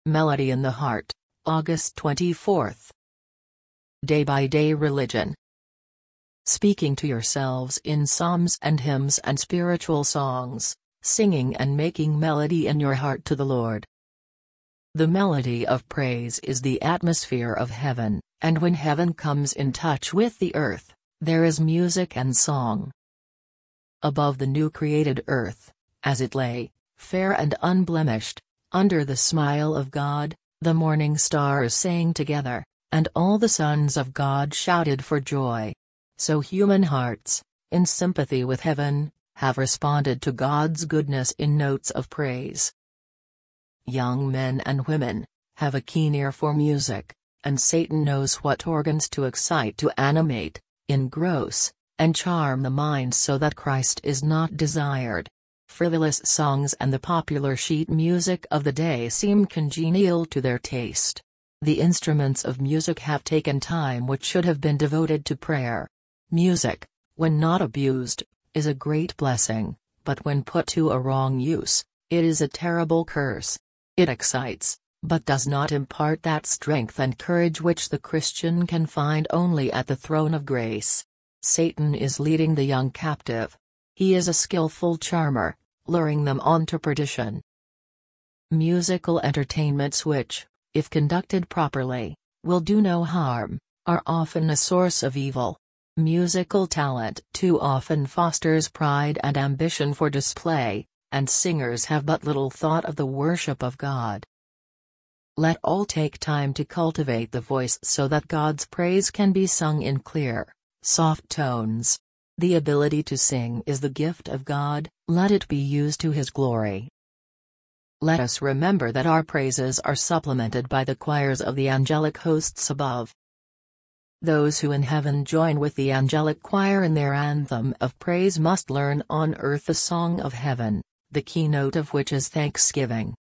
Melody in the Heart, August 24th. Day by Day Religion. Speaking to yourselves in psalms and hymns and spiritual songs, singing and making melody in your heart to the Lord. The melody of praise is the atmosphere of heaven, and when heaven comes in touch with the earth, there is music and song. Above the new created earth, as it lay, fair and unblemished, under the smile of God, the morning stars sang together, and all the sons of God shouted for joy. So human hearts, in sympathy with heaven, have responded to God's goodness in notes of praise. Young men and women have a keen ear for music, and Satan knows what organs to excite, to animate, engross, and charm the mind so that Christ is not desired. Frivolous songs and the popular sheet music of the day seem congenial to their taste. The instruments of music have taken time which should have been devoted to prayer. Music, when not abused, is a great blessing, but when put to a wrong use, it is a terrible curse. It excites, but does not impart that strength and courage which the Christian can find only at the throne of grace. Satan is leading the young captive. He is a skillful charmer, luring them on to perdition. Musical entertainments which, if conducted properly, will do no harm, are often a source of evil. Musical talent too often fosters pride and ambition for display, and singers have but little thought of the worship of God. Let all take time to cultivate the voice so that God's praise can be sung in clear, soft tones. The ability to sing is the gift of God, let it be used to His glory. Let us remember that our praises are supplemented by the choirs of the angelic hosts above. Those who in heaven join with the angelic choir in their anthem of praise must learn on earth the song of heaven, the keynote of which is thanksgiving.